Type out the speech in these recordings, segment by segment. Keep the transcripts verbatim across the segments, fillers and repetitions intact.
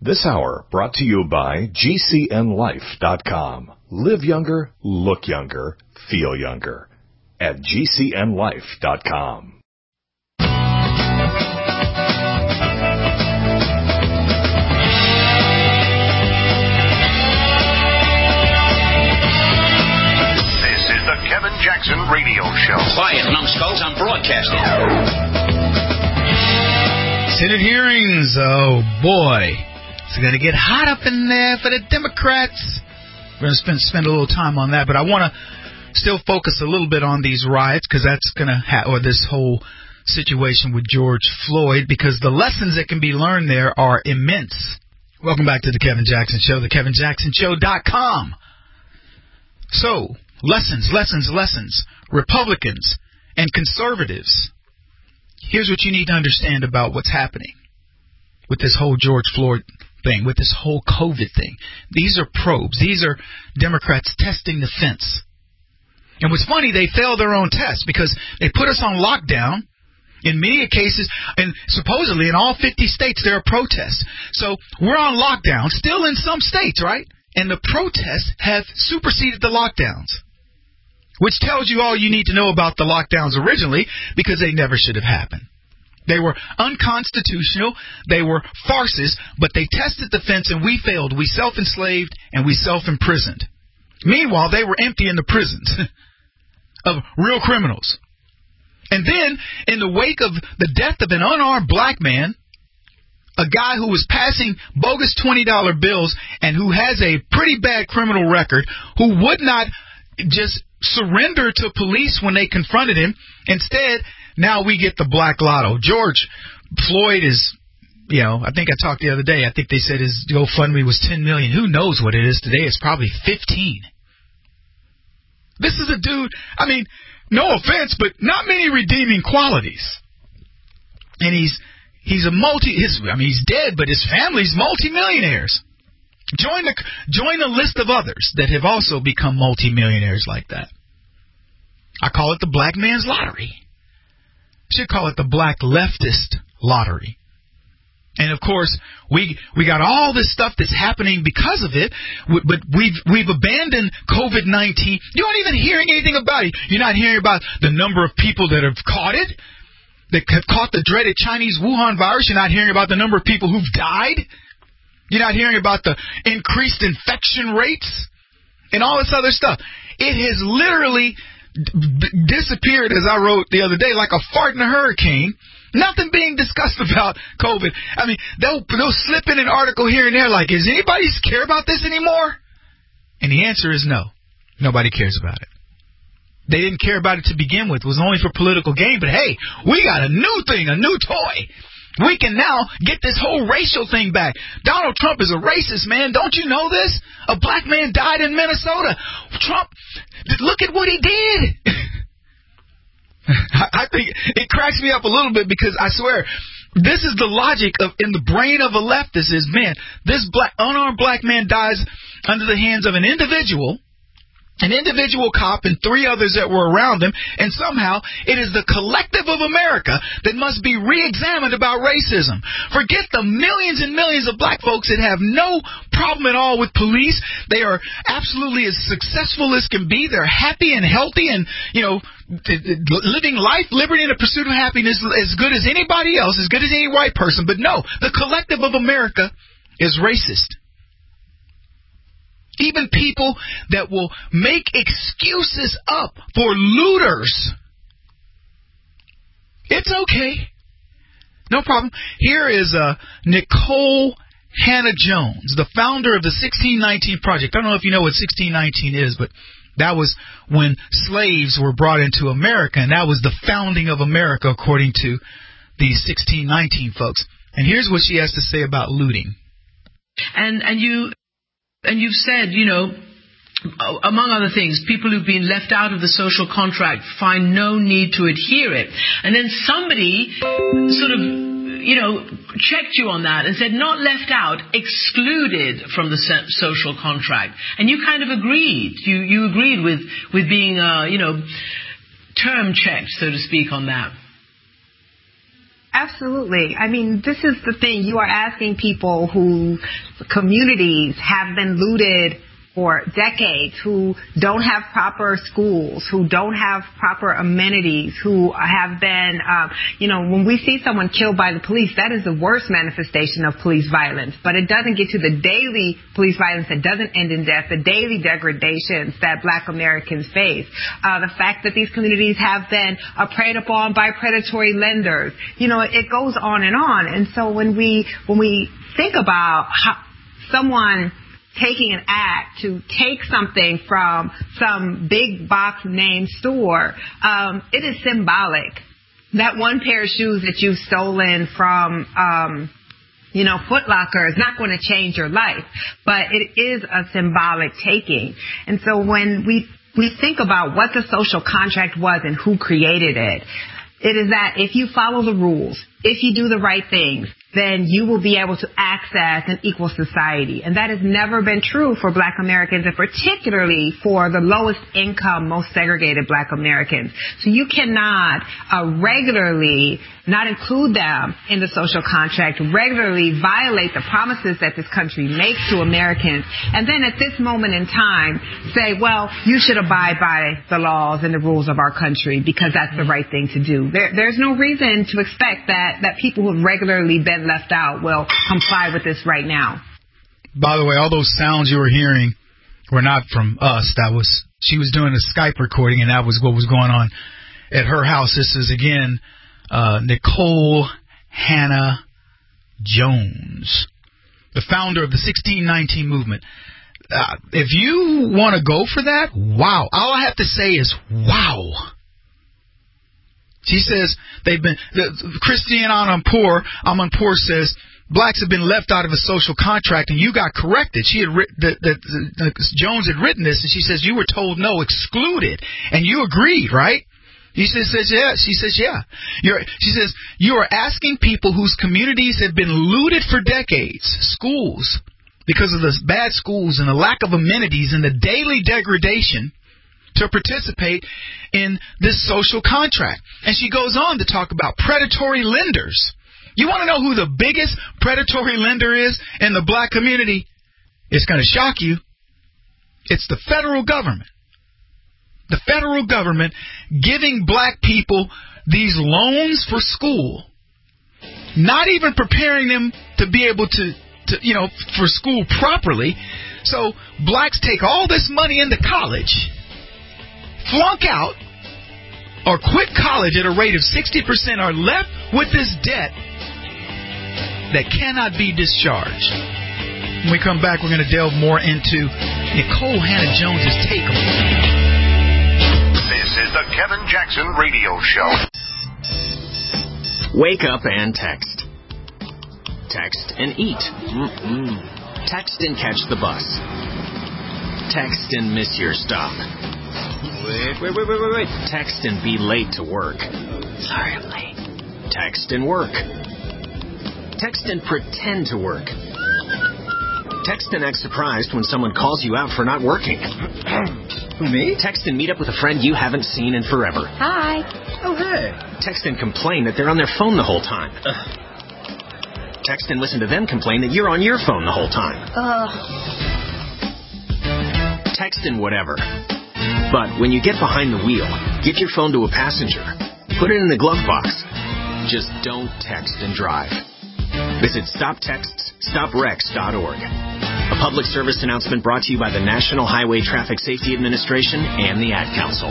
This hour brought to you by G C N life dot com. Live younger, look younger, feel younger at G C N life dot com. Kevin Jackson Radio Show. Quiet, numbskulls, I'm broadcasting. Senate hearings, oh boy. It's going to get hot up in there for the Democrats. We're going to spend, spend a little time on that, but I want to still focus a little bit on these riots, because that's going to ha- or this whole situation with George Floyd, because the lessons that can be learned there are immense. Welcome back to the Kevin Jackson Show, the kevin jackson show dot com. So, Lessons, lessons, lessons. Republicans and conservatives. Here's what you need to understand about what's happening with this whole George Floyd thing, with this whole COVID thing. These are probes. These are Democrats testing the fence. And what's funny, they failed their own test because they put us on lockdown. In many cases, and supposedly in all fifty states, there are protests. So we're on lockdown, still in some states, right? And the protests have superseded the lockdowns, which tells you all you need to know about the lockdowns originally, because they never should have happened. They were unconstitutional. They were farces, but they tested the fence and we failed. We self-enslaved and we self-imprisoned. Meanwhile, they were emptying the prisons of real criminals. And then, in the wake of the death of an unarmed black man, a guy who was passing bogus twenty dollar bills and who has a pretty bad criminal record, who would not just surrender to police when they confronted him. Instead, now we get the black lotto. George Floyd is, you know, I think I talked the other day, I think they said his GoFundMe was ten million dollars. Who knows what it is today? It's probably fifteen. This is a dude, I mean, no offense, but not many redeeming qualities. And he's he's a multi, his, I mean, he's dead, but his family's multimillionaires. Join the join the list of others that have also become multimillionaires like that. I call it the black man's lottery. Should call it the black leftist lottery. And of course, we we got all this stuff that's happening because of it, but we've we've abandoned COVID nineteen. You aren't even hearing anything about it. You're not hearing about the number of people that have caught it, that have caught the dreaded Chinese Wuhan virus. You're not hearing about the number of people who've died. You're not hearing about the increased infection rates and all this other stuff. It has literally d- disappeared, as I wrote the other day, like a fart in a hurricane. Nothing being discussed about COVID. I mean, they'll, they'll slip in an article here and there like, does anybody care about this anymore? And the answer is no. Nobody cares about it. They didn't care about it to begin with. It was only for political gain. But hey, we got a new thing, a new toy. We can now get this whole racial thing back. Donald Trump is a racist, man. Don't you know this? A black man died in Minnesota. Trump, look at what he did. I think it cracks me up a little bit, because I swear, this is the logic of in the brain of a leftist is, man, this black unarmed black man dies under the hands of an individual. An individual cop and three others that were around him, and somehow it is the collective of America that must be re-examined about racism. Forget the millions and millions of black folks that have no problem at all with police. They are absolutely as successful as can be. They're happy and healthy and, you know, living life, liberty, and the pursuit of happiness as good as anybody else, as good as any white person. But no, the collective of America is racist. Even people that will make excuses up for looters. It's okay. No problem. Here is uh, Nicole Hannah-Jones, the founder of the sixteen nineteen Project. I don't know if you know what sixteen nineteen is, but that was when slaves were brought into America, and that was the founding of America, according to these sixteen nineteen folks. And here's what she has to say about looting. And and you... And you've said, you know, among other things, people who've been left out of the social contract find no need to adhere it. And then somebody sort of, you know, checked you on that and said not left out, excluded from the social contract. And you kind of agreed. You you agreed with, with being, uh, you know, term checked, so to speak, on that. Absolutely. I mean, this is the thing. You are asking people whose communities have been looted for decades, who don't have proper schools, who don't have proper amenities, who have been, um, you know, when we see someone killed by the police, that is the worst manifestation of police violence. But it doesn't get to the daily police violence that doesn't end in death, the daily degradations that Black Americans face. Uh, the fact that these communities have been uh, preyed upon by predatory lenders. You know, it goes on and on. And so when we, when we think about how someone taking an act to take something from some big box name store, um, it is symbolic. That one pair of shoes that you've stolen from, um, you know, Foot Locker is not going to change your life, but it is a symbolic taking. And so when we, we think about what the social contract was and who created it, it is that if you follow the rules, if you do the right things, then you will be able to access an equal society. And that has never been true for Black Americans, and particularly for the lowest income, most segregated Black Americans. So you cannot uh, regularly not include them in the social contract, regularly violate the promises that this country makes to Americans, and then at this moment in time say, well, you should abide by the laws and the rules of our country because that's the right thing to do. There, there's no reason to expect that, that people who have regularly been left out will comply with this right now. By the way, all those sounds you were hearing were not from us. That was, she was doing a Skype recording, and that was what was going on at her house. This is, again, uh, Nikole Hannah Jones, the founder of the sixteen nineteen movement. Uh, if you want to go for that, wow. All I have to say is, wow. She says they've been, the, Christiane Amanpour, Amanpour says, blacks have been left out of a social contract, and you got corrected. She had writ, that, that, that Jones had written this, and she says you were told no, excluded, and you agreed, right? She says, says yeah. She says yeah. You're, she says you are asking people whose communities have been looted for decades, schools, because of the bad schools and the lack of amenities and the daily degradation, to participate in this social contract. And she goes on to talk about predatory lenders. You want to know who the biggest predatory lender is in the Black community? It's going to shock you. It's the federal government. The federal government giving Black people these loans for school, not even preparing them to be able to, to you know, for school properly. So blacks take all this money into college, flunk out, or quit college at a rate of sixty percent, are left with this debt that cannot be discharged. When we come back, we're going to delve more into Nikole Hannah Jones's take on it. This is the Kevin Jackson Radio Show. Wake up and text. Text and eat. Mm-mm. Text and catch the bus. Text and miss your stop. Wait, wait, wait, wait, wait, wait. Text and be late to work. Sorry, I'm late. Text and work. Text and pretend to work. Text and act surprised when someone calls you out for not working. Me? Text and meet up with a friend you haven't seen in forever. Hi. Oh, hey. Text and complain that they're on their phone the whole time. Ugh. Text and listen to them complain that you're on your phone the whole time. Ugh. Text and whatever. But when you get behind the wheel, give your phone to a passenger. Put it in the glove box. Just don't text and drive. Visit stop texts stop wrecks dot org. A public service announcement brought to you by the National Highway Traffic Safety Administration and the Ad Council.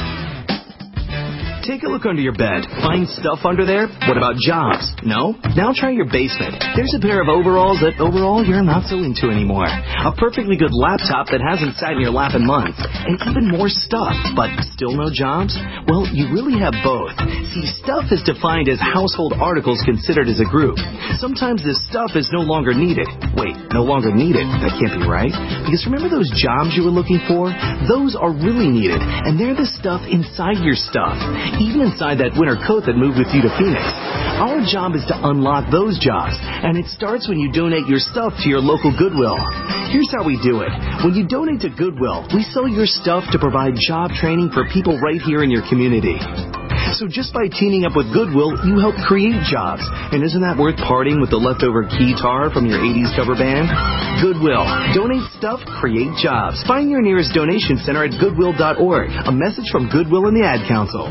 Take a look under your bed. Find stuff under there? What about jobs? No? Now try your basement. There's a pair of overalls that overall you're not so into anymore. A perfectly good laptop that hasn't sat in your lap in months. And even more stuff, but still no jobs? Well, you really have both. See, stuff is defined as household articles considered as a group. Sometimes this stuff is no longer needed. Wait, no longer needed? That can't be right. Because remember those jobs you were looking for? Those are really needed. And they're the stuff inside your stuff. Even inside that winter coat that moved with you to Phoenix. Our job is to unlock those jobs, and it starts when you donate your stuff to your local Goodwill. Here's how we do it. When you donate to Goodwill, we sell your stuff to provide job training for people right here in your community. So just by teaming up with Goodwill, you help create jobs. And isn't that worth parting with the leftover guitar from your eighties cover band? Goodwill. Donate stuff, create jobs. Find your nearest donation center at goodwill dot org. A message from Goodwill and the Ad Council.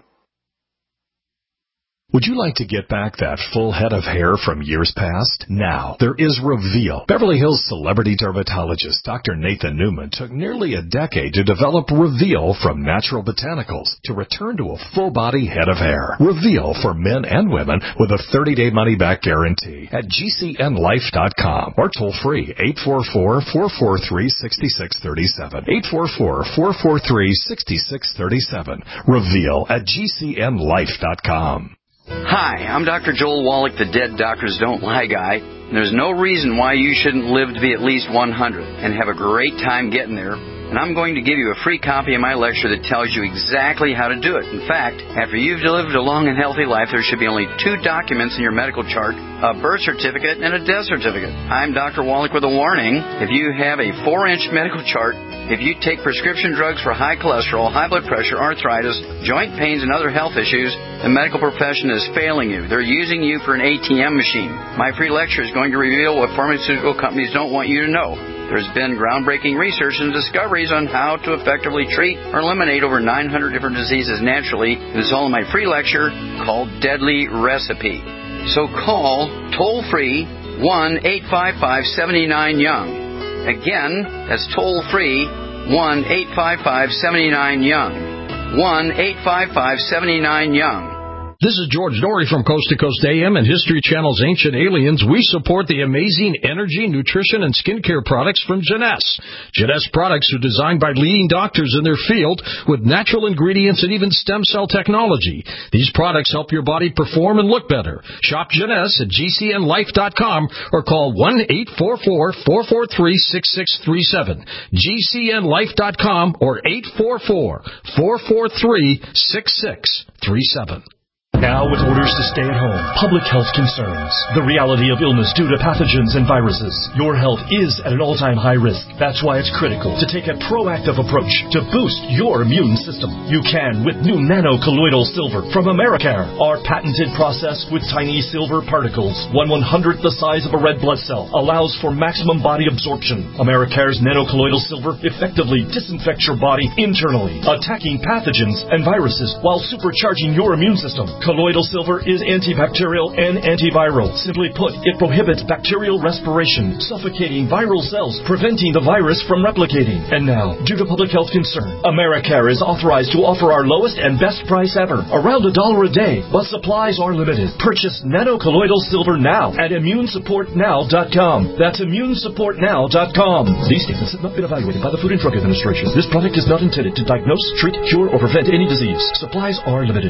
Would you like to get back that full head of hair from years past? Now, there is Reveal. Beverly Hills celebrity dermatologist Doctor Nathan Newman took nearly a decade to develop Reveal from natural botanicals to return to a full-body head of hair. Reveal for men and women with a thirty-day money-back guarantee at G C N life dot com or toll-free eight four four, four four three, six six three seven. eight four four, four four three, six six three seven. Reveal at G C N life dot com. Hi, I'm Doctor Joel Wallach, the Dead Doctors Don't Lie guy. There's no reason why you shouldn't live to be at least one hundred and have a great time getting there. And I'm going to give you a free copy of my lecture that tells you exactly how to do it. In fact, after you've lived a long and healthy life, there should be only two documents in your medical chart, a birth certificate and a death certificate. I'm Doctor Wallach with a warning. If you have a four-inch medical chart, if you take prescription drugs for high cholesterol, high blood pressure, arthritis, joint pains, and other health issues, the medical profession is failing you. They're using you for an A T M machine. My free lecture is going to reveal what pharmaceutical companies don't want you to know. There's been groundbreaking research and discoveries on how to effectively treat or eliminate over nine hundred different diseases naturally. This is all in my free lecture called Deadly Recipe. So call toll-free one eight five five, seven nine, young. Again, that's toll-free one eight five five, seven nine, young. one eight five five, seven nine, young. This is George Norrie from Coast to Coast A M and History Channel's Ancient Aliens. We support the amazing energy, nutrition, and skincare products from Jeunesse. Jeunesse products are designed by leading doctors in their field with natural ingredients and even stem cell technology. These products help your body perform and look better. Shop Jeunesse at G C N life dot com or call one eight four four, four four three, six six three seven. G C N life dot com or eight four four, four four three, six six three seven. Now with orders to stay at home, public health concerns, the reality of illness due to pathogens and viruses. Your health is at an all-time high risk. That's why it's critical to take a proactive approach to boost your immune system. You can with new nano-colloidal silver from Americare. Our patented process with tiny silver particles, one one-hundredth the size of a red blood cell, allows for maximum body absorption. Americare's nano-colloidal silver effectively disinfects your body internally, attacking pathogens and viruses while supercharging your immune system. Colloidal silver is antibacterial and antiviral. Simply put, it prohibits bacterial respiration, suffocating viral cells, preventing the virus from replicating. And now, due to public health concern, Americare is authorized to offer our lowest and best price ever, around a dollar a day, but supplies are limited. Purchase nano-colloidal silver now at immune support now dot com. That's immune support now dot com. These statements have not been evaluated by the Food and Drug Administration. This product is not intended to diagnose, treat, cure, or prevent any disease. Supplies are limited.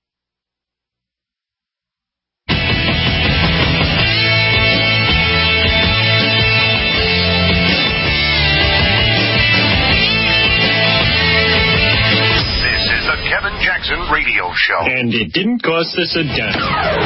Radio show. And it didn't cost us a dime.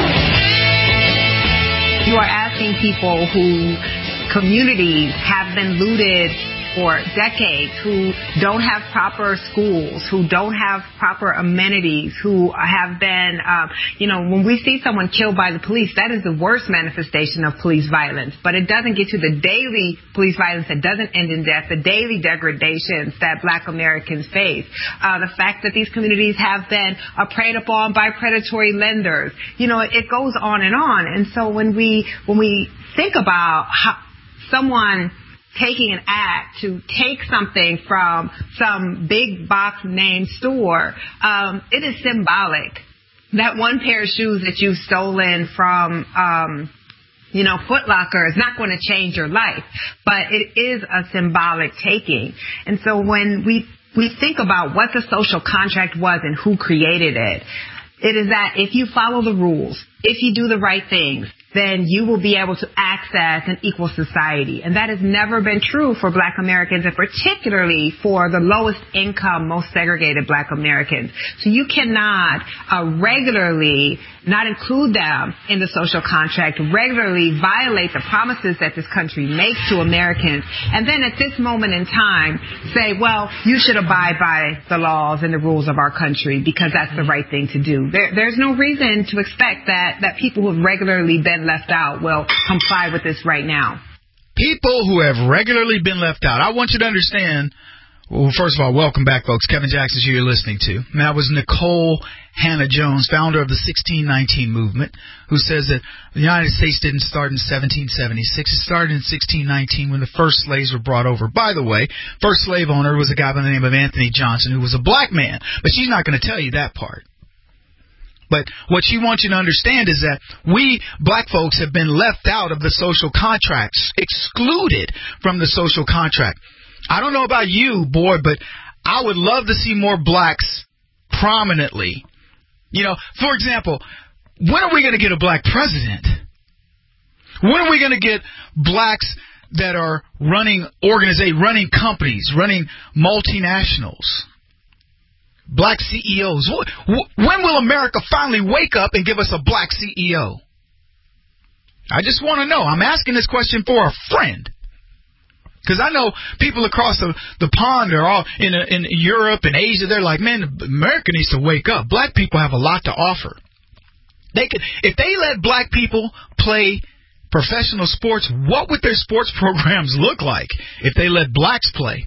You are asking people who communities have been looted for decades, who don't have proper schools, who don't have proper amenities, who have been, um, you know, when we see someone killed by the police, that is the worst manifestation of police violence. But it doesn't get to the daily police violence that doesn't end in death, the daily degradations that Black Americans face. Uh, the fact that these communities have been uh, preyed upon by predatory lenders. You know, it goes on and on. And so when we, when we think about how someone taking an act to take something from some big box name store, um, it is symbolic. That one pair of shoes that you've stolen from, um, you know, Foot Locker is not going to change your life, but it is a symbolic taking. And so when we, we think about what the social contract was and who created it, it is that if you follow the rules, if you do the right things, then you will be able to access an equal society. And that has never been true for Black Americans, and particularly for the lowest income, most segregated Black Americans. So you cannot uh, regularly not include them in the social contract, regularly violate the promises that this country makes to Americans, and then at this moment in time say, well, you should abide by the laws and the rules of our country because that's the right thing to do. There, there's no reason to expect that, that people who have regularly been left out will comply with this right now. People who have regularly been left out. I want you to understand, well, first of all, welcome back, folks. Kevin Jackson's who you're listening to. And that was Nicole Hannah-Jones, founder of the sixteen nineteen movement, who says that the United States didn't start in seventeen seventy-six. It started in sixteen nineteen when the first slaves were brought over. By the way, first slave owner was a guy by the name of Anthony Johnson, who was a black man. But she's not going to tell you that part. But what she wants you to understand is that we, black folks, have been left out of the social contracts, excluded from the social contract. I don't know about you, boy, but I would love to see more blacks prominently. You know, for example, when are we going to get a black president? When are we going to get blacks that are running organizations, running companies, running multinationals? Black C E Os. When will America finally wake up and give us a black C E O? I just want to know. I'm asking this question for a friend. Because I know people across the, the pond are all in, a, in Europe and Asia. They're like, man, America needs to wake up. Black people have a lot to offer. They could, if they let black people play professional sports, what would their sports programs look like if they let blacks play?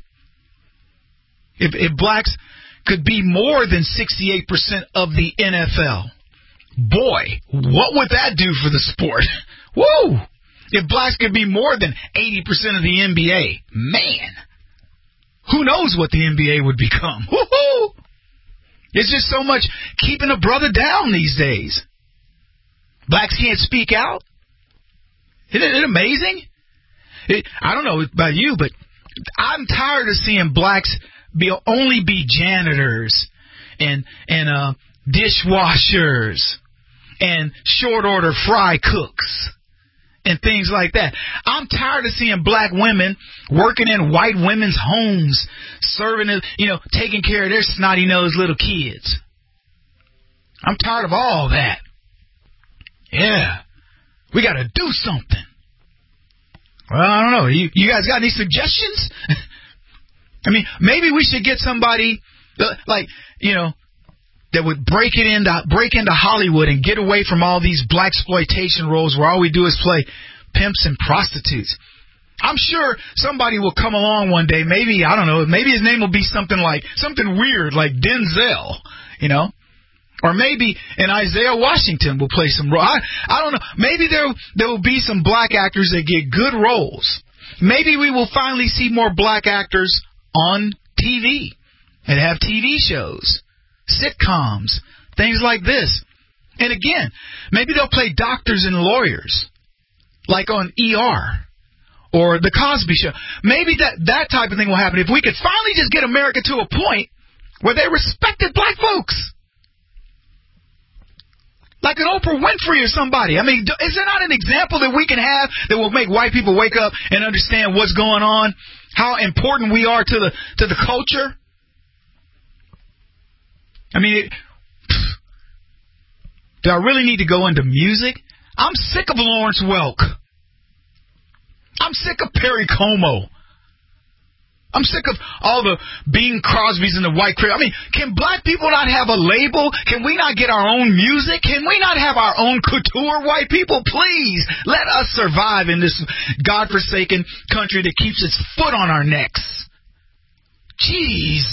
If, if blacks could be more than sixty-eight percent of the N F L, boy, what would that do for the sport? Woo! If blacks could be more than eighty percent of the N B A, man, who knows what the N B A would become? Woo-hoo! It's just so much keeping a brother down these days. Blacks can't speak out. Isn't it amazing? It, I don't know about you, but I'm tired of seeing blacks be only be janitors and and uh, dishwashers and short order fry cooks and things like that. I'm tired of seeing black women working in white women's homes, serving, you know, taking care of their snotty-nosed little kids. I'm tired of all that. Yeah, we got to do something. Well, I don't know. You, you guys got any suggestions? I mean, maybe we should get somebody like, you know, that would break it into break into Hollywood and get away from all these blaxploitation roles where all we do is play pimps and prostitutes. I'm sure somebody will come along one day. Maybe, I don't know, maybe his name will be something like something weird like Denzel, you know, or maybe an Isaiah Washington will play some role. I, I don't know. Maybe there there will be some black actors that get good roles. Maybe we will finally see more black actors on T V and have T V shows, sitcoms, things like this. And again, maybe they'll play doctors and lawyers, like on E R or The Cosby Show. Maybe that, that type of thing will happen if we could finally just get America to a point where they respected black folks. Like an Oprah Winfrey or somebody. I mean, is there not an example that we can have that will make white people wake up and understand what's going on? How important we are to the to the culture? I mean, it, do I really need to go into music? I'm sick of Lawrence Welk. I'm sick of Perry Como. I'm sick of all the Bing Crosbys and the White Crib. I mean, can black people not have a label? Can we not get our own music? Can we not have our own couture, white people? Please, let us survive in this godforsaken country that keeps its foot on our necks. Jeez.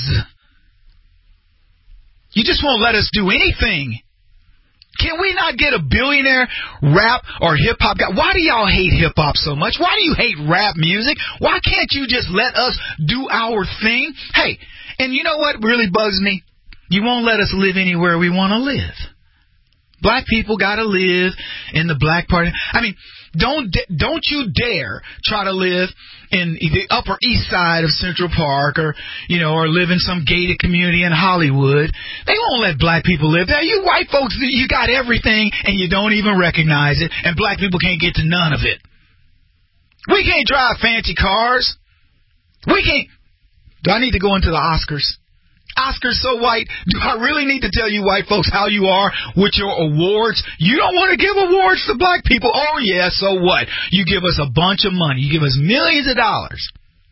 You just won't let us do anything. Can we not get a billionaire rap or hip-hop guy? Why do y'all hate hip-hop so much? Why do you hate rap music? Why can't you just let us do our thing? Hey, and you know what really bugs me? You won't let us live anywhere we want to live. Black people got to live in the black part. I mean, Don't don't you dare try to live in the Upper East Side of Central Park, or you know, or live in some gated community in Hollywood. They won't let black people live there. You white folks, you got everything and you don't even recognize it, and black people can't get to none of it. We can't drive fancy cars. We can't. Do I need to go into the Oscars? Oscars so white. Do I really need to tell you white folks how you are with your awards? You don't want to give awards to black people. Oh, yeah, so what? You give us a bunch of money. You give us millions of dollars.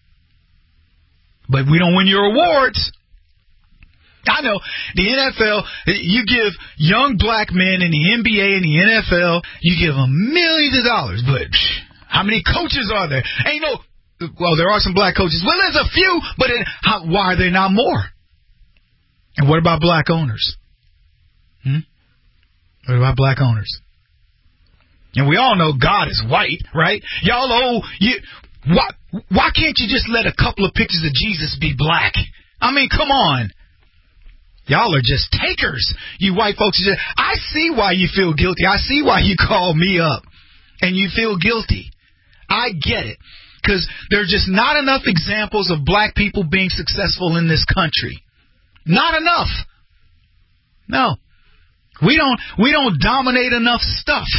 But we don't win your awards. I know the N F L, you give young black men in the N B A and the N F L, you give them millions of dollars. But how many coaches are there? Ain't no, well, there are some black coaches. Well, there's a few, but it, how, why are there not more? And what about black owners? Hmm? What about black owners? And we all know God is white, right? Y'all, oh, you, why, why can't you just let a couple of pictures of Jesus be black? I mean, come on. Y'all are just takers, you white folks. I see why you feel guilty. I see why you call me up and you feel guilty. I get it. Because there's just not enough examples of black people being successful in this country. Not enough. No. We don't we don't dominate enough stuff.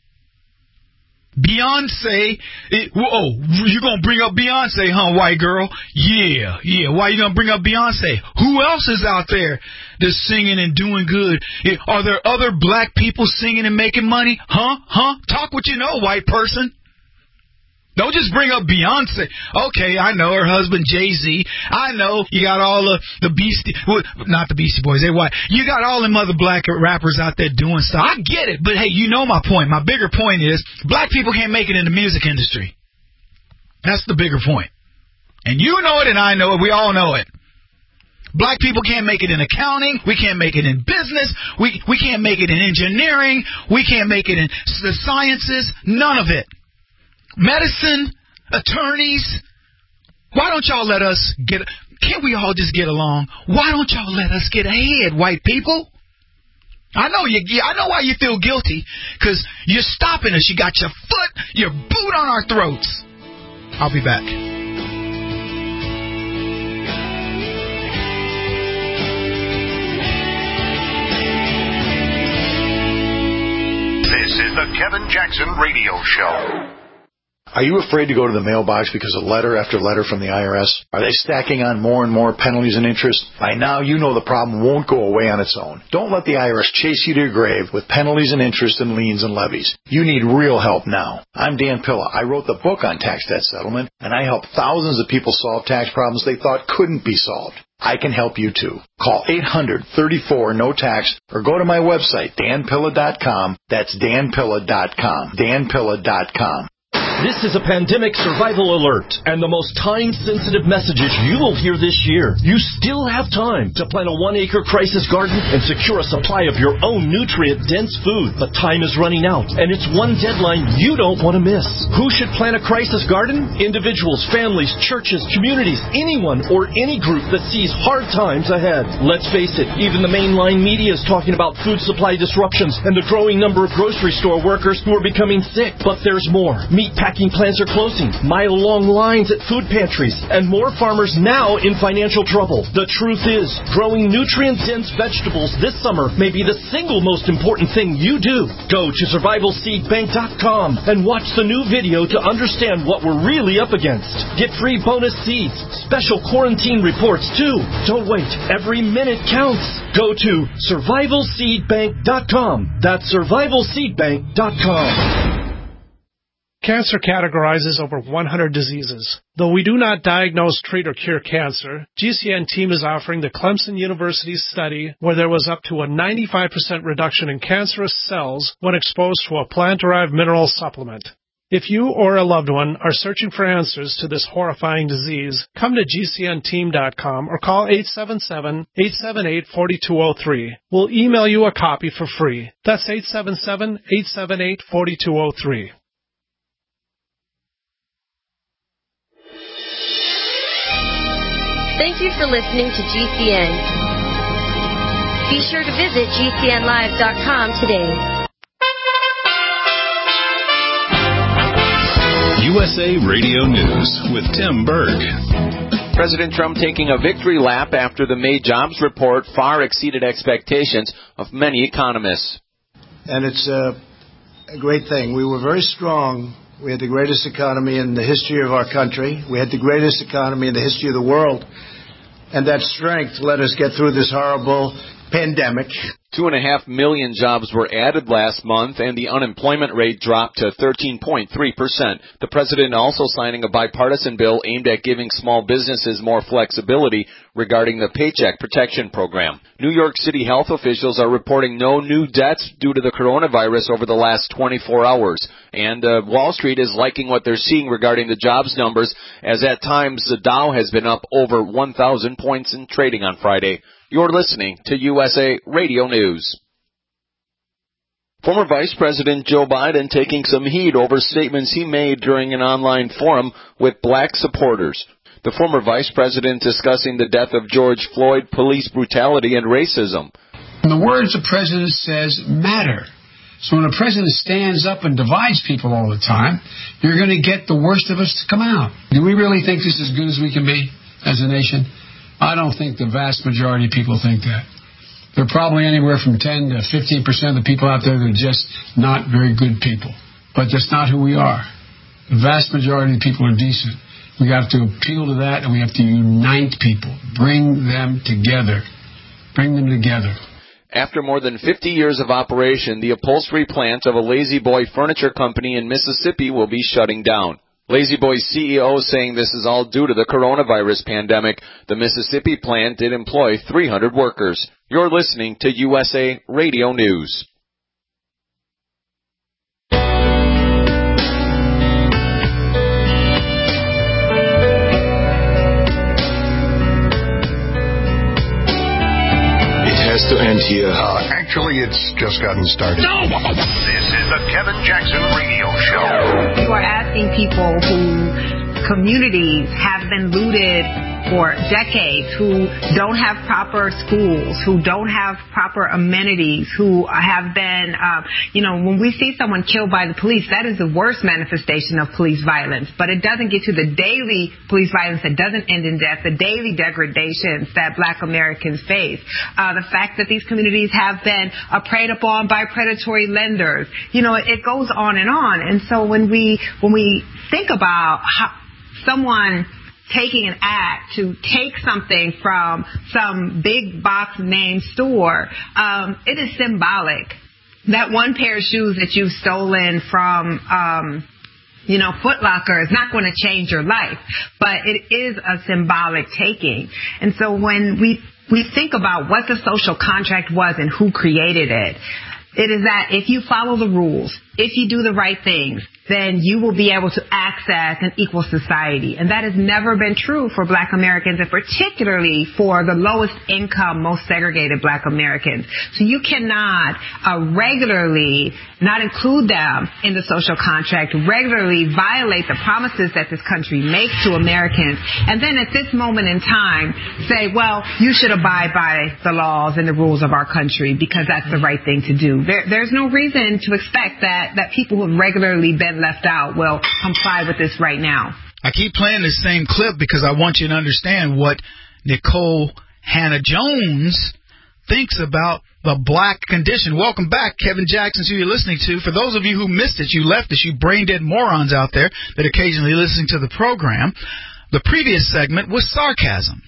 Beyonce, it, oh, you're going to bring up Beyonce, huh, white girl? Yeah, yeah. Why you going to bring up Beyonce? Who else is out there that's singing and doing good? Are there other black people singing and making money? Huh, huh? Talk what you know, white person. Don't just bring up Beyonce. Okay, I know her husband Jay-Z. I know you got all the, the Beastie, well, not the Beastie Boys, they white. You got all them other black rappers out there doing stuff. I get it, but hey, you know my point. My bigger point is black people can't make it in the music industry. That's the bigger point. And you know it and I know it. We all know it. Black people can't make it in accounting. We can't make it in business. We, we can't make it in engineering. We can't make it in the sciences. None of it. Medicine, attorneys, why don't y'all let us get, can't we all just get along? Why don't y'all let us get ahead, white people? I know you, I know why you feel guilty, because you're stopping us. You got your foot, your boot on our throats. I'll be back. This is the Kevin Jackson Radio Show. Are you afraid to go to the mailbox because of letter after letter from the I R S? Are they stacking on more and more penalties and interest? By now, you know the problem won't go away on its own. Don't let the I R S chase you to your grave with penalties and interest and liens and levies. You need real help now. I'm Dan Pilla. I wrote the book on tax debt settlement, and I help thousands of people solve tax problems they thought couldn't be solved. I can help you too. Call eight hundred, thirty-four, no tax or go to my website, dan pilla dot com. That's dan pilla dot com. dan pilla dot com. This is a pandemic survival alert and the most time-sensitive messages you will hear this year. You still have time to plant a one-acre crisis garden and secure a supply of your own nutrient-dense food. But time is running out, and it's one deadline you don't want to miss. Who should plant a crisis garden? Individuals, families, churches, communities, anyone or any group that sees hard times ahead. Let's face it, even the mainline media is talking about food supply disruptions and the growing number of grocery store workers who are becoming sick. But there's more. Meat packing plants are closing, mile-long lines at food pantries, and more farmers now in financial trouble. The truth is, growing nutrient-dense vegetables this summer may be the single most important thing you do. Go to survival seed bank dot com and watch the new video to understand what we're really up against. Get free bonus seeds, special quarantine reports too. Don't wait. Every minute counts. Go to survival seed bank dot com. That's survival seed bank dot com. Cancer categorizes over one hundred diseases. Though we do not diagnose, treat, or cure cancer, G C N team is offering the Clemson University study where there was up to a ninety-five percent reduction in cancerous cells when exposed to a plant-derived mineral supplement. If you or a loved one are searching for answers to this horrifying disease, come to G C N team dot com or call eight seven seven, eight seven eight, four two zero three. We'll email you a copy for free. That's eight seven seven, eight seven eight, four two zero three. Thank you for listening to G C N. Be sure to visit G C N live dot com today. U S A Radio News with Tim Berg. President Trump taking a victory lap after the May jobs report far exceeded expectations of many economists. And it's a, a great thing. We were very strong. We had the greatest economy in the history of our country. We had the greatest economy in the history of the world. And that strength let us get through this horrible pandemic. Two and a half million jobs were added last month, and the unemployment rate dropped to thirteen point three percent. The president also signing a bipartisan bill aimed at giving small businesses more flexibility regarding the Paycheck Protection Program. New York City health officials are reporting no new deaths due to the coronavirus over the last twenty-four hours. And uh, Wall Street is liking what they're seeing regarding the jobs numbers, as at times the Dow has been up over one thousand points in trading on Friday. You're listening to U S A Radio News. Former Vice President Joe Biden taking some heat over statements he made during an online forum with black supporters. The former Vice President discussing the death of George Floyd, police brutality, and racism. The words the President says matter. So when a President stands up and divides people all the time, you're going to get the worst of us to come out. Do we really think this is as good as we can be as a nation? I don't think the vast majority of people think that. There are probably anywhere from ten to fifteen percent of the people out there that are just not very good people. But that's not who we are. The vast majority of the people are decent. We have to appeal to that, and we have to unite people. Bring them together. Bring them together. After more than fifty years of operation, the upholstery plant of a La-Z-Boy furniture company in Mississippi will be shutting down. La-Z-Boy's C E O saying this is all due to the coronavirus pandemic. The Mississippi plant did employ three hundred workers. You're listening to U S A Radio News. To end here. Uh, actually, it's just gotten started. No! This is the Kevin Jackson Radio Show. You are asking people whose communities have been looted for decades, who don't have proper schools, who don't have proper amenities, who have been, uh, you know, when we see someone killed by the police, that is the worst manifestation of police violence. But it doesn't get to the daily police violence that doesn't end in death, the daily degradations that black Americans face. Uh, the fact that these communities have been uh, preyed upon by predatory lenders. You know, it, it goes on and on. And so when we, when we think about how someone taking an act to take something from some big box name store, um, it is symbolic. That one pair of shoes that you've stolen from, um, you know, Foot Locker is not going to change your life, but it is a symbolic taking. And so when we, we think about what the social contract was and who created it, it is that if you follow the rules, if you do the right things, then you will be able to access an equal society. And that has never been true for black Americans, and particularly for the lowest income, most segregated black Americans. So you cannot uh, regularly not include them in the social contract, regularly violate the promises that this country makes to Americans, and then at this moment in time say, well, you should abide by the laws and the rules of our country because that's the right thing to do. There, there's no reason to expect that, that people who have regularly been left out will comply with this right now. I keep playing this same clip because I want you to understand what Nikole Hannah-Jones thinks about the black condition. Welcome back. Kevin Jackson, who you're listening to. For those of you who missed it, you left us, you brain-dead morons out there that occasionally listen to the program. The previous segment was sarcasm.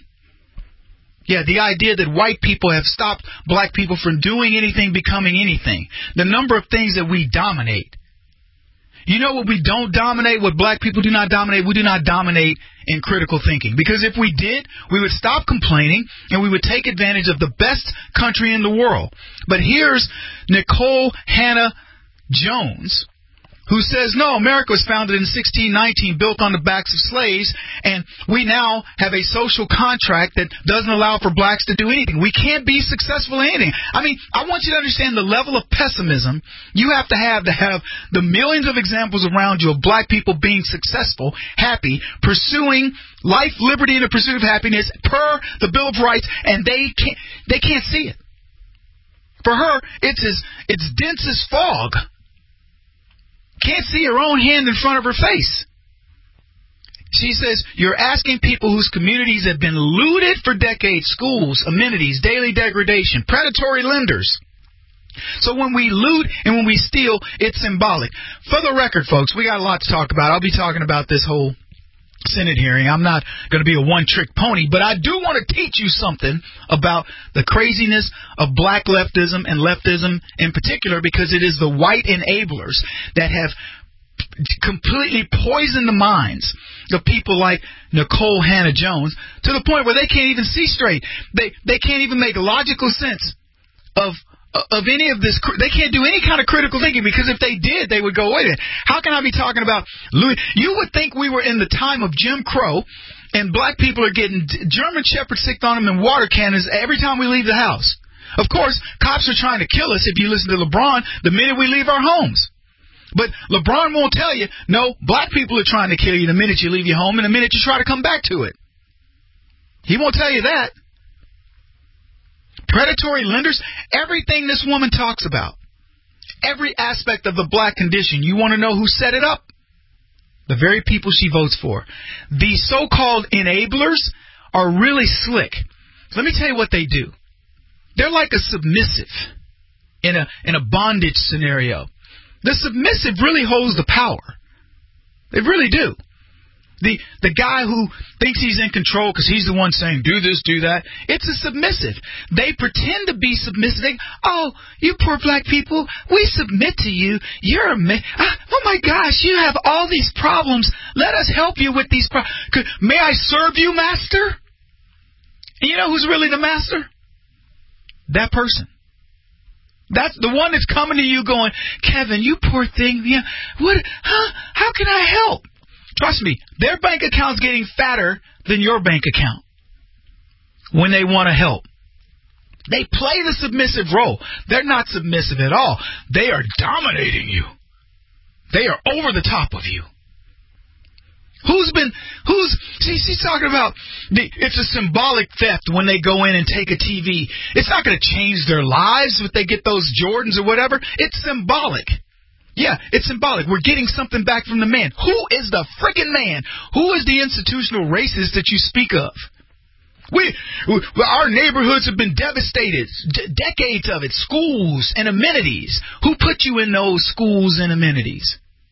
Yeah, the idea that white people have stopped black people from doing anything, becoming anything. The number of things that we dominate. You know what we don't dominate, what black people do not dominate? We do not dominate in critical thinking. Because if we did, we would stop complaining and we would take advantage of the best country in the world. But here's Nikole Hannah-Jones, who says, no, America was founded in sixteen nineteen, built on the backs of slaves, and we now have a social contract that doesn't allow for blacks to do anything. We can't be successful in anything. I mean, I want you to understand the level of pessimism you have to have to have the millions of examples around you of black people being successful, happy, pursuing life, liberty, and the pursuit of happiness per the Bill of Rights, and they can't, they can't see it. For her, it's as, it's dense as fog. Can't see her own hand in front of her face. She says, you're asking people whose communities have been looted for decades, schools, amenities, daily degradation, predatory lenders. So when we loot and when we steal, it's symbolic. For the record, folks, we got a lot to talk about. I'll be talking about this whole Senate hearing. I'm not going to be a one-trick pony, but I do want to teach you something about the craziness of black leftism and leftism in particular, because it is the white enablers that have completely poisoned the minds of people like Nicole Hannah-Jones to the point where they can't even see straight. They they can't even make logical sense of of any of this. They can't do any kind of critical thinking, because if they did, they would go, wait a minute, how can I be talking about Louis? You would think we were in the time of Jim Crow and black people are getting German Shepherds sicked on them and water cannons every time we leave the house. Of course, cops are trying to kill us, if you listen to LeBron, the minute we leave our homes. But LeBron won't tell you, no, black people are trying to kill you the minute you leave your home and the minute you try to come back to it. He won't tell you that. Predatory lenders, everything this woman talks about, every aspect of the black condition, you want to know who set it up? The very people she votes for. These so-called enablers are really slick. Let me tell you what they do. They're like a submissive in a in a bondage scenario. The submissive really holds the power. They really do. The the guy who thinks he's in control because he's the one saying, do this, do that, it's a submissive. They pretend to be submissive. They, oh, you poor black people, we submit to you. You're a ma- ah, oh, my gosh, you have all these problems. Let us help you with these problems. May I serve you, master? And you know who's really the master? That person. That's the one that's coming to you going, Kevin, you poor thing. Yeah, what? Huh? How can I help? Trust me, their bank account's getting fatter than your bank account when they want to help. They play the submissive role. They're not submissive at all. They are dominating you. They are over the top of you. Who's been, who's, see, she's talking about, the, it's a symbolic theft when they go in and take a T V. It's not going to change their lives if they get those Jordans or whatever. It's symbolic. Yeah, it's symbolic. We're getting something back from the man. Who is the frickin' man? Who is the institutional racist that you speak of? We, we our neighborhoods have been devastated. D- decades of it. Schools and amenities. Who put you in those schools and amenities?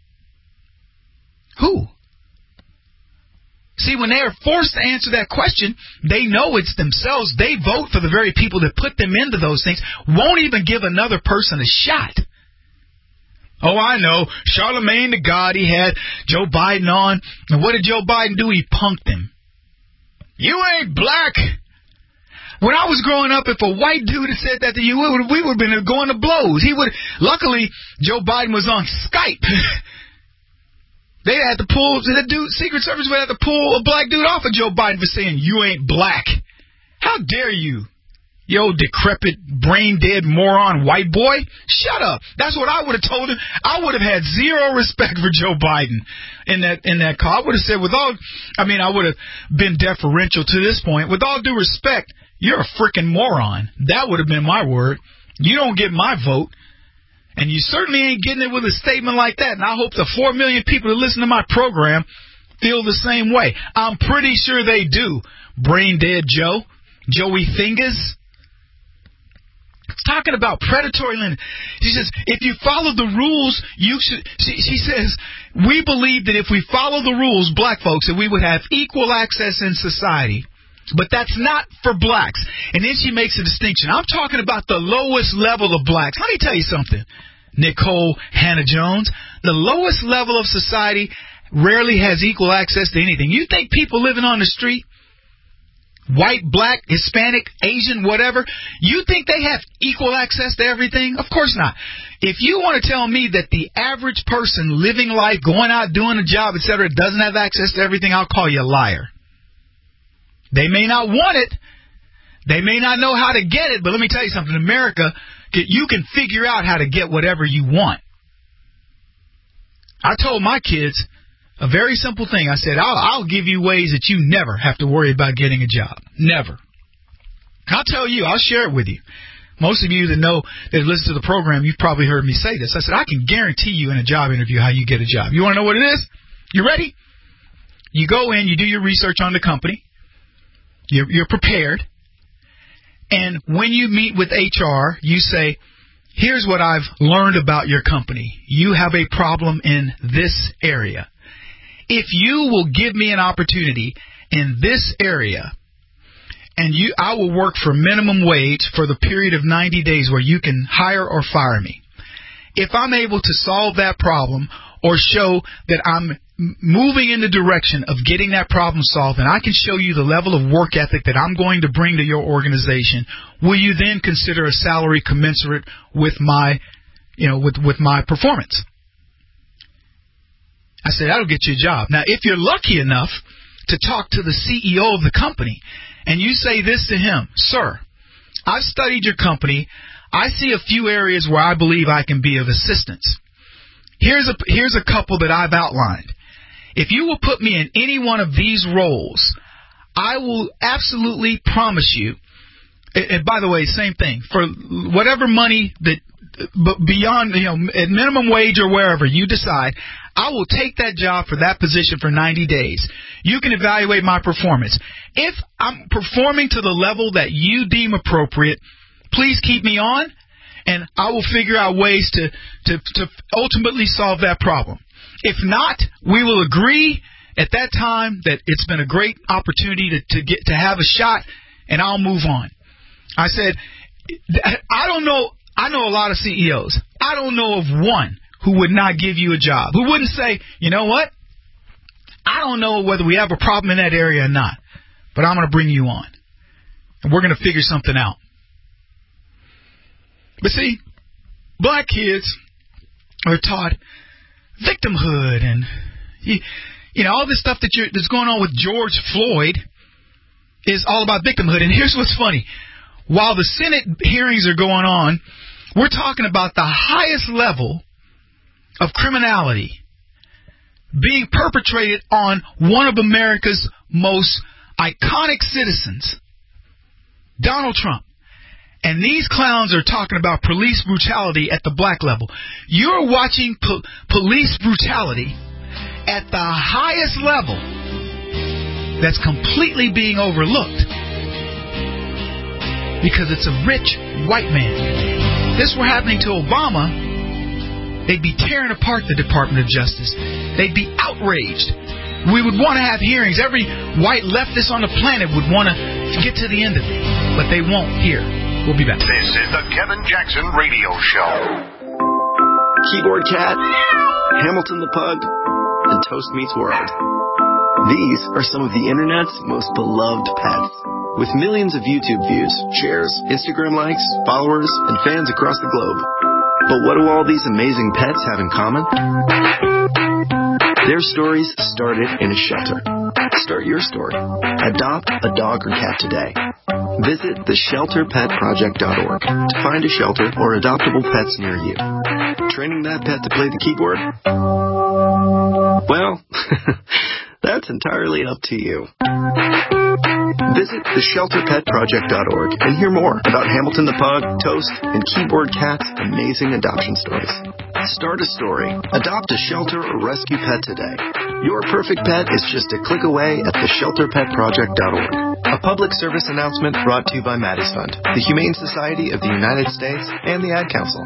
Who? See, when they are forced to answer that question, they know it's themselves. They vote for the very people that put them into those things. Won't even give another person a shot. Oh, I know. Charlemagne the God, he had Joe Biden on. And what did Joe Biden do? He punked him. You ain't black. When I was growing up, if a white dude had said that to you, we would, we would have been going to blows. He would. Luckily, Joe Biden was on Skype. They had to pull, the dude, Secret Service would have to pull a black dude off of Joe Biden for saying, you ain't black. How dare you? You old decrepit, brain-dead moron white boy. Shut up. That's what I would have told him. I would have had zero respect for Joe Biden in that in that call. I would have said, with all, I mean, I would have been deferential to this point. With all due respect, you're a freaking moron. That would have been my word. You don't get my vote. And you certainly ain't getting it with a statement like that. And I hope the four million people that listen to my program feel the same way. I'm pretty sure they do. Brain-dead Joe. Joey Fingers. It's talking about predatory lending. She says, if you follow the rules, you should. She, she says, we believe that if we follow the rules, black folks, that we would have equal access in society. But that's not for blacks. And then she makes a distinction. I'm talking about the lowest level of blacks. Let me tell you something, Nicole Hannah-Jones. The lowest level of society rarely has equal access to anything. You think people living on the street, white, black, Hispanic, Asian, whatever, you think they have equal access to everything? Of course not. If you want to tell me that the average person living life, going out, doing a job, et cetera, doesn't have access to everything, I'll call you a liar. They may not want it. They may not know how to get it, but let me tell you something. In America, you can figure out how to get whatever you want. I told my kids a very simple thing. I said, I'll, I'll give you ways that you never have to worry about getting a job. Never. I'll tell you. I'll share it with you. Most of you that know, that listen to the program, you've probably heard me say this. I said, I can guarantee you in a job interview how you get a job. You want to know what it is? You ready? you go in, you do your research on the company. You're, you're prepared. And when you meet with H R, you say, here's what I've learned about your company. You have a problem in this area. If you will give me an opportunity in this area, and you, I will work for minimum wage for the period of ninety days where you can hire or fire me. If I'm able to solve that problem or show that I'm moving in the direction of getting that problem solved, and I can show you the level of work ethic that I'm going to bring to your organization, will you then consider a salary commensurate with my, you know, with, with my performance? I said, that'll get you a job. Now, if you're lucky enough to talk to the C E O of the company, and you say this to him, sir, I've studied your company. I see a few areas where I believe I can be of assistance. Here's a, here's a couple that I've outlined. If you will put me in any one of these roles, I will absolutely promise you, and by the way, same thing, for whatever money that, but beyond, you know, at minimum wage or wherever you decide, I will take that job for that position for ninety days. You can evaluate my performance. If I'm performing to the level that you deem appropriate, please keep me on, and I will figure out ways to, to, to ultimately solve that problem. If not, we will agree at that time that it's been a great opportunity to, to get to have a shot, and I'll move on. I said, I don't know. I know a lot of C E Os. I don't know of one who would not give you a job, who wouldn't say, you know what? I don't know whether we have a problem in that area or not, but I'm going to bring you on, and we're going to figure something out. But see, black kids are taught victimhood and, you, you know, all this stuff that you're, that's going on with George Floyd is all about victimhood. And here's what's funny. While the Senate hearings are going on, we're talking about the highest level of criminality being perpetrated on one of America's most iconic citizens, Donald Trump. And these clowns are talking about police brutality at the black level. You're watching po- police brutality at the highest level that's completely being overlooked because it's a rich white man. If this were happening to Obama, they'd be tearing apart the Department of Justice. They'd be outraged. We would want to have hearings. Every white leftist on the planet would want to get to the end of it, but they won't here. We'll be back. This is the Kevin Jackson Radio Show. Keyboard Cat, Hamilton the Pug, and Toast Meets World. These are some of the internet's most beloved pets. With millions of YouTube views, shares, Instagram likes, followers, and fans across the globe. But what do all these amazing pets have in common? Their stories started in a shelter. Start your story. Adopt a dog or cat today. Visit the shelter pet project dot org to find a shelter or adoptable pets near you. Training that pet to play the keyboard? Well, that's entirely up to you. Visit the shelter pet project dot org and hear more about Hamilton the Pug, Toast, and Keyboard Cat's amazing adoption stories. Start a story. Adopt a shelter or rescue pet today. Your perfect pet is just a click away at the shelter pet project dot org. A public service announcement brought to you by Maddie's Fund, the Humane Society of the United States, and the Ad Council.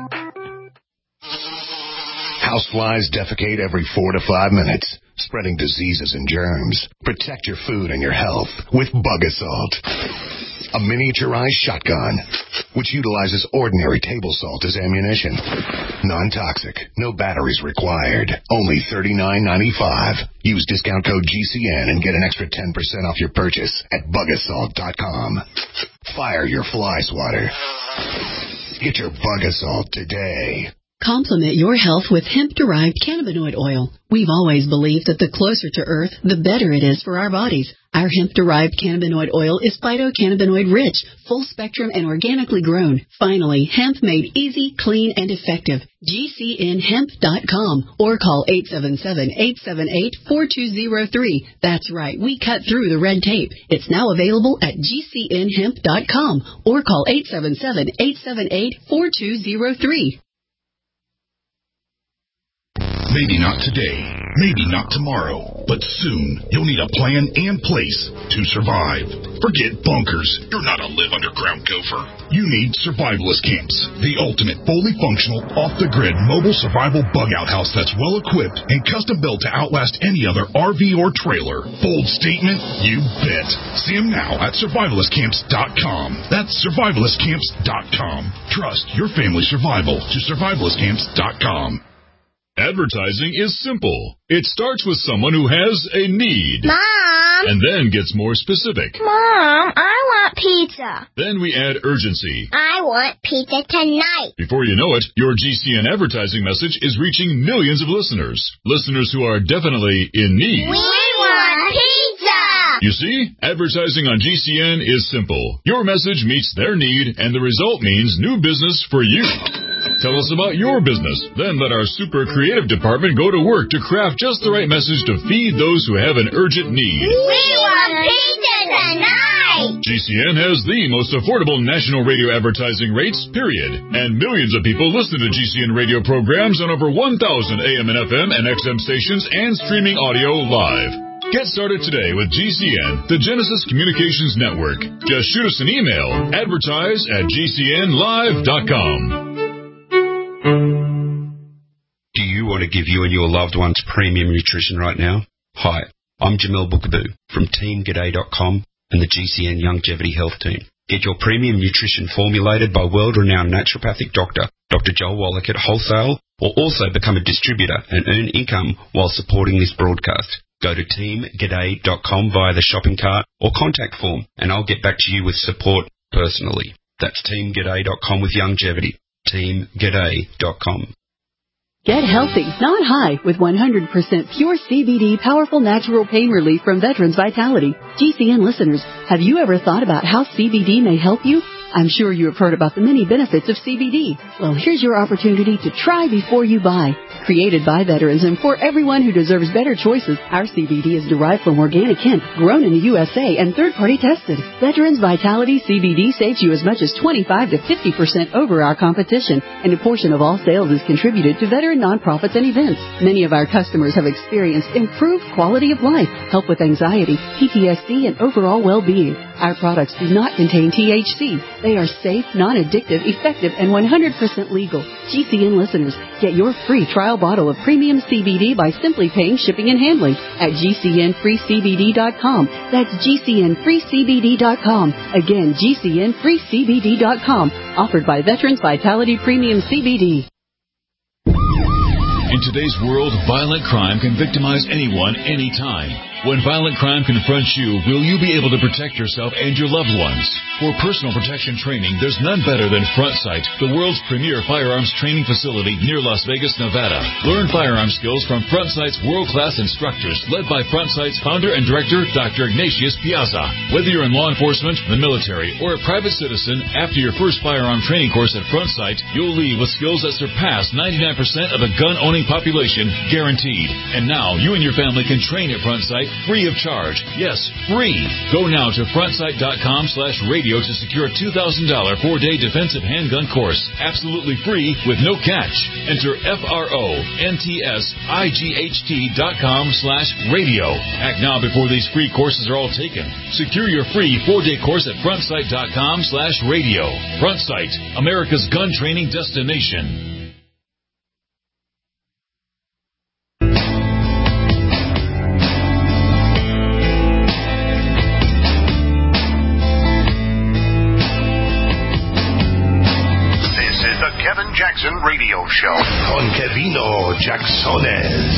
Houseflies defecate every four to five minutes, spreading diseases and germs. Protect your food and your health with Bug Assault, a miniaturized shotgun which utilizes ordinary table salt as ammunition. Non-toxic, no batteries required. Only thirty-nine ninety-five. Use discount code G C N and get an extra ten percent off your purchase at bug assault dot com. Fire your fly swatter. Get your Bug Assault today. Complement your health with hemp-derived cannabinoid oil. We've always believed that the closer to Earth, the better it is for our bodies. Our hemp-derived cannabinoid oil is phytocannabinoid rich, full-spectrum, and organically grown. Finally, hemp made easy, clean, and effective. G C N hemp dot com or call eight seven seven, eight seven eight, four two zero three. That's right, we cut through the red tape. It's now available at G C N hemp dot com or call eight seven seven, eight seven eight, four two zero three. Maybe not today, maybe not tomorrow, but soon you'll need a plan and place to survive. Forget bunkers. You're not a live underground gopher. You need survivalist camps, the ultimate fully functional, off-the-grid mobile survival bug-out house that's well-equipped and custom-built to outlast any other R V or trailer. Bold statement? You bet. See them now at survivalist camps dot com. That's survivalist camps dot com. Trust your family's survival to survivalist camps dot com. Advertising is simple. It starts with someone who has a need. Mom! And then gets more specific. Mom, I want pizza. Then we add urgency. I want pizza tonight. Before you know it, your G C N advertising message is reaching millions of listeners. Listeners who are definitely in need. We want pizza! You see, advertising on G C N is simple. Your message meets their need, and the result means new business for you. Tell us about your business. Then let our super creative department go to work to craft just the right message to feed those who have an urgent need. We want pizza tonight! G C N has the most affordable national radio advertising rates, period. And millions of people listen to G C N radio programs on over one thousand A M and F M and X M stations and streaming audio live. Get started today with G C N, the Genesis Communications Network. Just shoot us an email, advertise at G C N live dot com. Do you want to give you and your loved ones premium nutrition right now? Hi, I'm Jamel Bookaboo from Team G'day dot com and the G C N Longevity Health Team. Get your premium nutrition formulated by world-renowned naturopathic doctor, Doctor Joel Wallach at wholesale, or also become a distributor and earn income while supporting this broadcast. Go to Team G'day dot com via the shopping cart or contact form, and I'll get back to you with support personally. That's Team G'day dot com with longevity. Team G'day dot com. Get healthy, not high, with one hundred percent pure C B D powerful natural pain relief from Veterans Vitality. G C N listeners, have you ever thought about how C B D may help you? I'm sure you have heard about the many benefits of C B D. Well, here's your opportunity to try before you buy. Created by veterans and for everyone who deserves better choices, our C B D is derived from organic hemp, grown in the U S A and third-party tested. Veterans Vitality C B D saves you as much as twenty-five to fifty percent over our competition, and a portion of all sales is contributed to veteran nonprofits and events. Many of our customers have experienced improved quality of life, help with anxiety, P T S D, and overall well-being. Our products do not contain T H C. They are safe, non-addictive, effective, and one hundred percent legal. G C N listeners, get your free trial bottle of premium C B D by simply paying shipping and handling at G C N free C B D dot com. That's G C N free C B D dot com. Again, G C N free C B D dot com. Offered by Veterans Vitality Premium C B D. In today's world, violent crime can victimize anyone, anytime. When violent crime confronts you, will you be able to protect yourself and your loved ones? For personal protection training, there's none better than Front Sight, the world's premier firearms training facility near Las Vegas, Nevada. Learn firearm skills from Front Sight's world-class instructors, led by Front Sight's founder and director, Doctor Ignatius Piazza. Whether you're in law enforcement, the military, or a private citizen, after your first firearm training course at Front Sight, you'll leave with skills that surpass ninety-nine percent of the gun-owning population, guaranteed. And now, you and your family can train at Front Sight free of charge. Yes, free. Go now to front sight dot com slash radio to secure a two thousand dollars four-day defensive handgun course. Absolutely free with no catch. Enter F R O N T S I G H T dot com slash radio. Act now before these free courses are all taken. Secure your free four-day course at front sight dot com slash radio. Front Sight, America's gun training destination. Kevin Jackson Radio Show con Kevino Jacksones.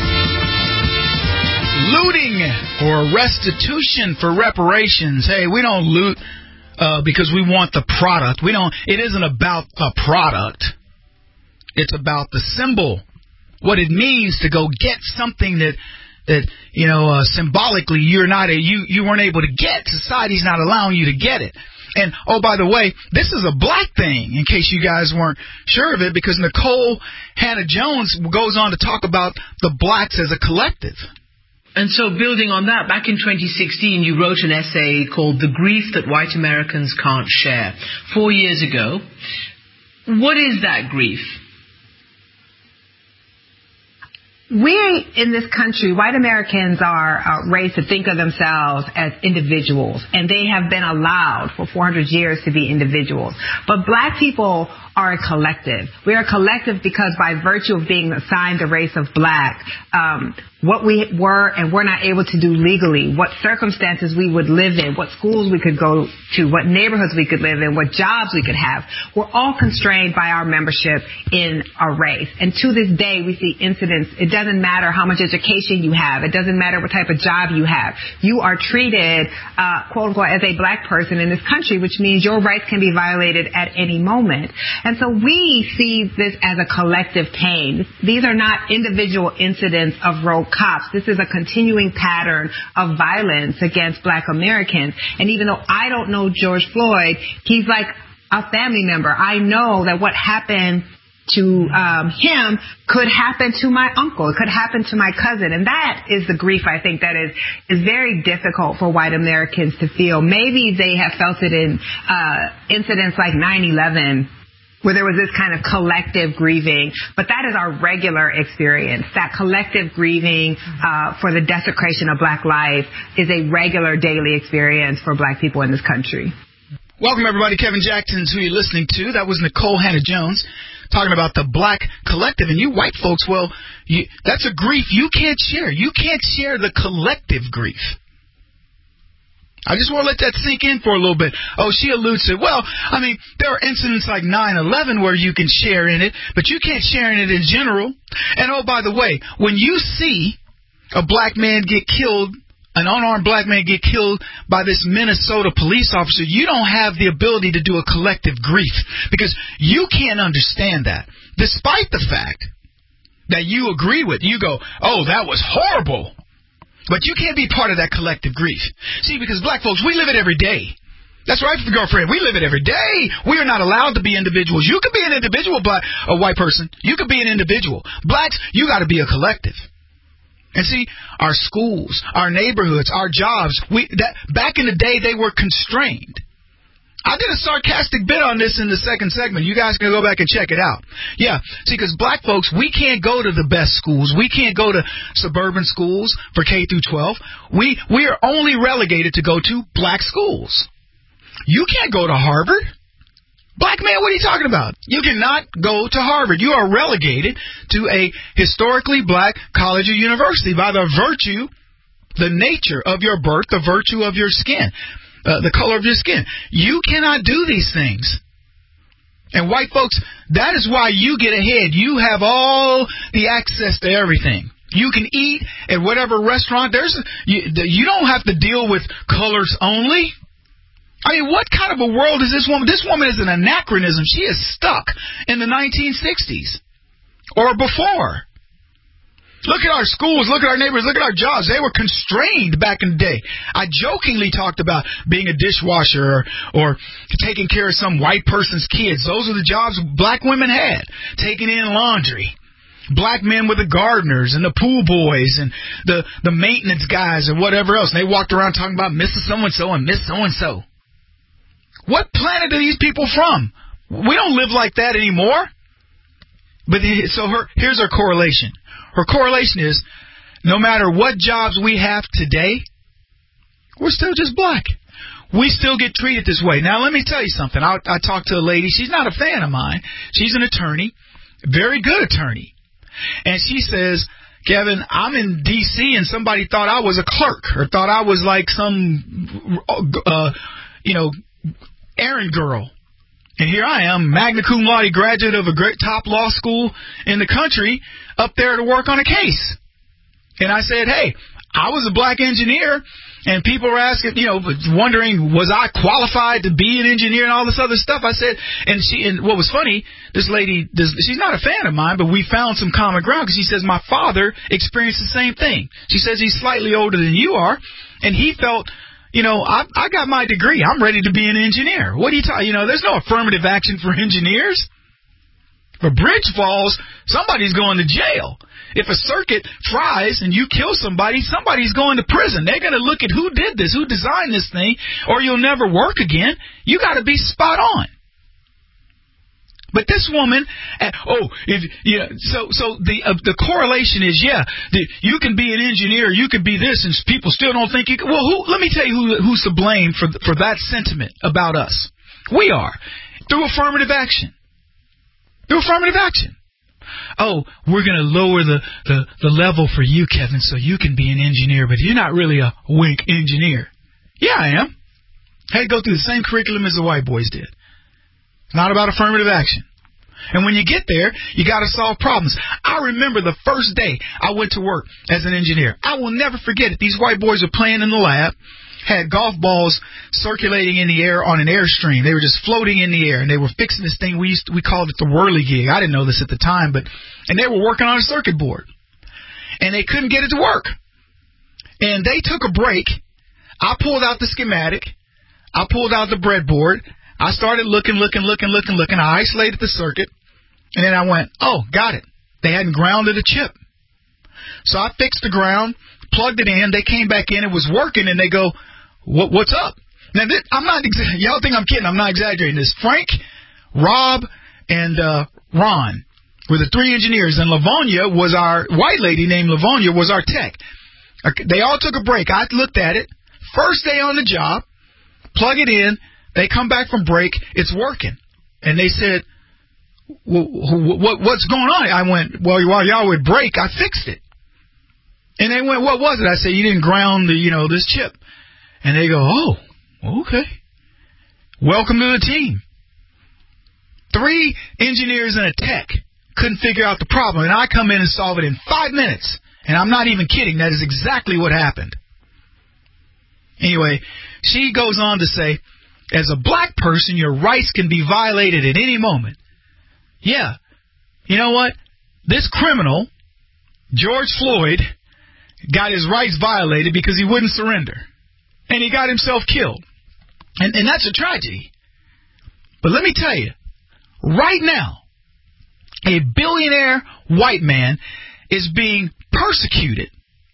Looting or restitution for reparations. Hey, we don't loot uh, because we want the product. We don't. It isn't about a product. It's about the symbol, what it means to go get something that that you know uh, symbolically you're not a, you you weren't able to get. Society's not allowing you to get it. And, oh, by the way, this is a black thing, in case you guys weren't sure of it, because Nicole Hannah-Jones goes on to talk about the blacks as a collective. And so building on that, back in twenty sixteen, you wrote an essay called The Grief That White Americans Can't Share. Four years ago. What is that grief? we in this country, white Americans are uh, raised to think of themselves as individuals, and they have been allowed for four hundred years to be individuals. But black people are a collective. We are a collective because by virtue of being assigned the race of black, um, what we were and were not able to do legally, what circumstances we would live in, what schools we could go to, what neighborhoods we could live in, what jobs we could have, were all constrained by our membership in our race. And to this day, we see incidents. It doesn't matter how much education you have. It doesn't matter what type of job you have. You are treated, uh, quote unquote, as a black person in this country, which means your rights can be violated at any moment. And so we see this as a collective pain. These are not individual incidents of rogue cops. This is a continuing pattern of violence against black Americans. And even though I don't know George Floyd, he's like a family member. I know that what happened to um, him could happen to my uncle. It could happen to my cousin. And that is the grief, I think, that is, is very difficult for white Americans to feel. Maybe they have felt it in uh, incidents like nine eleven, where there was this kind of collective grieving, but that is our regular experience. That collective grieving uh, for the desecration of black life is a regular daily experience for black people in this country. Welcome, everybody. Kevin Jackson's who you're listening to. That was Nicole Hannah-Jones talking about the black collective. And you white folks, well, you, that's a grief you can't share. You can't share the collective grief. I just want to let that sink in for a little bit. Oh, she alludes to, well, I mean, there are incidents like nine eleven where you can share in it, but you can't share in it in general. And oh, by the way, when you see a black man get killed, an unarmed black man get killed by this Minnesota police officer, you don't have the ability to do a collective grief because you can't understand that. Despite the fact that you agree with, you go, oh, that was horrible. But you can't be part of that collective grief. See, because black folks, we live it every day. That's right, girlfriend. We live it every day. We are not allowed to be individuals. You could be an individual, black, a white person. You could be an individual. Blacks, you got to be a collective. And see, our schools, our neighborhoods, our jobs, we that back in the day, they were constrained. I did a sarcastic bit on this in the second segment. You guys can go back and check it out. Yeah, see, because black folks, we can't go to the best schools. We can't go to suburban schools for K through twelve. We we are only relegated to go to black schools. You can't go to Harvard. Black man, what are you talking about? You cannot go to Harvard. You are relegated to a historically black college or university by the virtue, the nature of your birth, the virtue of your skin. Uh, the color of your skin. You cannot do these things. And white folks, that is why you get ahead. You have all the access to everything. You can eat at whatever restaurant. There's a, you, you don't have to deal with colors only. I mean, what kind of a world is this woman? This woman is an anachronism. She is stuck in the nineteen sixties or before. Look at our schools, look at our neighbors, look at our jobs. They were constrained back in the day. I jokingly talked about being a dishwasher or, or taking care of some white person's kids. Those are the jobs black women had, taking in laundry. Black men were the gardeners and the pool boys and the, the maintenance guys and whatever else. And they walked around talking about Missus So-and-so and Miss So-and-so. What planet are these people from? We don't live like that anymore. But so her, here's our correlation. Her correlation is, no matter what jobs we have today, we're still just black. We still get treated this way. Now, let me tell you something. I, I talked to a lady. She's not a fan of mine. She's an attorney, very good attorney. And she says, Kevin, I'm in D C and somebody thought I was a clerk or thought I was like some, uh, you know, errand girl. And here I am, magna cum laude graduate of a great top law school in the country, up there to work on a case. And I said, hey, I was a black engineer, and people were asking, you know, wondering, was I qualified to be an engineer and all this other stuff? I said, and she, and what was funny, this lady, this, she's not a fan of mine, but we found some common ground because she says my father experienced the same thing. She says he's slightly older than you are, and he felt, you know, I, I got my degree. I'm ready to be an engineer. What do you talk? You know, there's no affirmative action for engineers. If a bridge falls, somebody's going to jail. If a circuit fries and you kill somebody, somebody's going to prison. They're going to look at who did this, who designed this thing, or you'll never work again. You got to be spot on. But this woman, oh, if you know, so so the uh, the correlation is, yeah, the, you can be an engineer, you could be this, and people still don't think you can. Well, who, let me tell you who, who's to blame for for that sentiment about us. We are, through affirmative action. Through affirmative action. Oh, we're going to lower the, the, the level for you, Kevin, so you can be an engineer, but you're not really a wink engineer. Yeah, I am. I had to go through the same curriculum as the white boys did. It's not about affirmative action. And when you get there, you got to solve problems. I remember the first day I went to work as an engineer. I will never forget it. These white boys were playing in the lab, had golf balls circulating in the air on an airstream. They were just floating in the air, and they were fixing this thing. We used to, we called it the whirligig. I didn't know this at the time, but and they were working on a circuit board, and they couldn't get it to work. And they took a break. I pulled out the schematic. I pulled out the breadboard. I started looking, looking, looking, looking, looking. I isolated the circuit, and then I went, oh, got it. They hadn't grounded a chip. So I fixed the ground, plugged it in. They came back in. It was working, and they go, what, what's up? Now, this, I'm not, exa- y'all think I'm kidding. I'm not exaggerating this. Frank, Rob, and uh, Ron were the three engineers, and Lavonia was our, white lady named Lavonia was our tech. They all took a break. I looked at it. First day on the job, plug it in. They come back from break. It's working. And they said, well, what, what's going on? I went, well, while y'all would break, I fixed it. And they went, what was it? I said, you didn't ground the, you know, this chip. And they go, oh, okay. Welcome to the team. Three engineers and a tech couldn't figure out the problem. And I come in and solve it in five minutes. And I'm not even kidding. That is exactly what happened. Anyway, she goes on to say, as a black person, your rights can be violated at any moment. Yeah. You know what? This criminal, George Floyd, got his rights violated because he wouldn't surrender. And he got himself killed. And, and that's a tragedy. But let me tell you, right now, a billionaire white man is being persecuted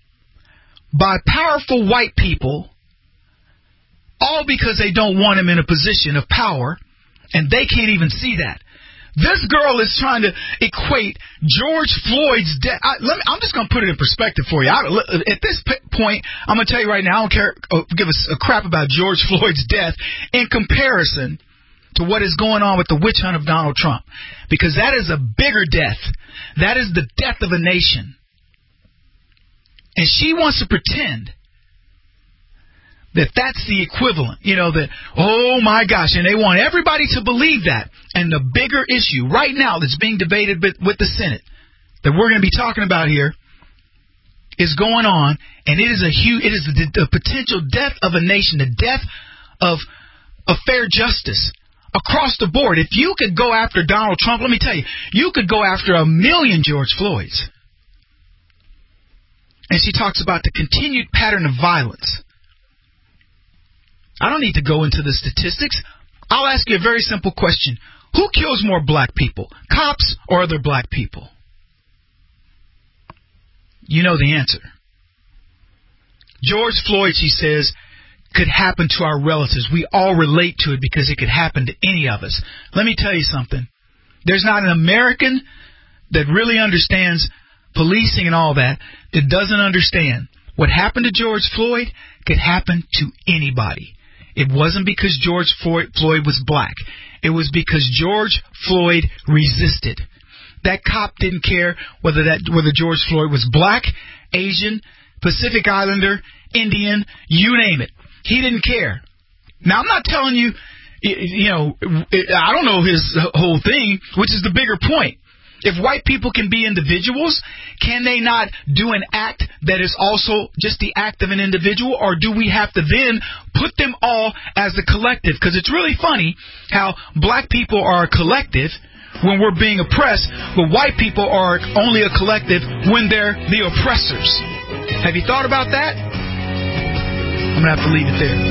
by powerful white people, all because they don't want him in a position of power, and they can't even see that. This girl is trying to equate George Floyd's death. I, let me, I'm just going to put it in perspective for you. I, at this p- point, I'm going to tell you right now, I don't care, uh, give a, a crap about George Floyd's death in comparison to what is going on with the witch hunt of Donald Trump. Because that is a bigger death. That is the death of a nation. And she wants to pretend that that's the equivalent, you know, that, oh, my gosh, and they want everybody to believe that. And the bigger issue right now that's being debated with the Senate that we're going to be talking about here is going on, and it is a huge, it is the, the potential death of a nation, the death of, of fair justice across the board. If you could go after Donald Trump, let me tell you, you could go after a million George Floyds. And she talks about the continued pattern of violence. I don't need to go into the statistics. I'll ask you a very simple question. Who kills more black people, cops or other black people? You know the answer. George Floyd, she says, could happen to our relatives. We all relate to it because it could happen to any of us. Let me tell you something. There's not an American that really understands policing and all that that doesn't understand what happened to George Floyd could happen to anybody. It wasn't because George Floyd was black. It was because George Floyd resisted. That cop didn't care whether that whether George Floyd was black, Asian, Pacific Islander, Indian, you name it. He didn't care. Now, I'm not telling you, you know, I don't know his whole thing, which is the bigger point. If white people can be individuals, can they not do an act that is also just the act of an individual? Or do we have to then put them all as a collective? Because it's really funny how black people are a collective when we're being oppressed, but white people are only a collective when they're the oppressors. Have you thought about that? I'm going to have to leave it there.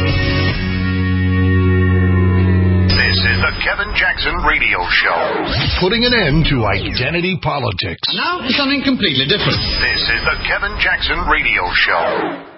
This is the Kevin Jackson Radio Show. Putting an end to identity politics. And now for something completely different. This is the Kevin Jackson Radio Show.